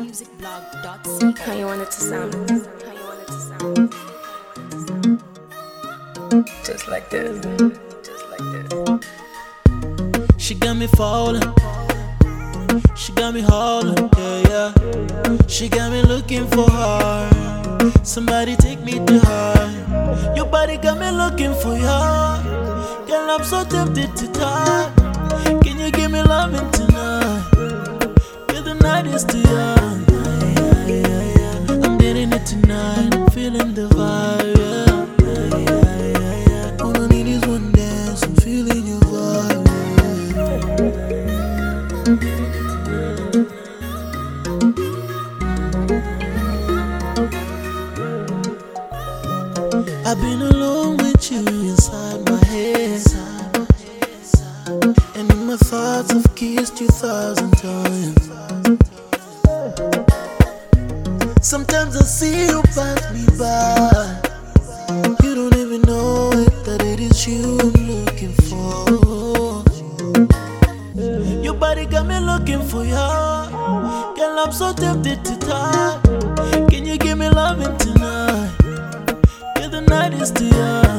musicblog.co. How you want it to sound? How you want it to sound? Just like this. Just like this. She got me falling. She got me hauling, yeah, yeah. She got me looking for her. Somebody take me to her. Your body got me looking for you. Girl, I'm so tempted to talk. Can you give me loving tonight? Yeah, the night is too young. I'm getting it tonight. I'm feeling the vibe, yeah. All I need is one dance. I'm feeling your vibe. I've been alone with you inside my head, and in my thoughts I've kissed you 1,000 times. Sometimes I see you pass me by. You don't even know it, that it is you I'm looking for. Your body got me looking for you. Girl, I'm so tempted to talk. Can you give me loving tonight? The night is too young.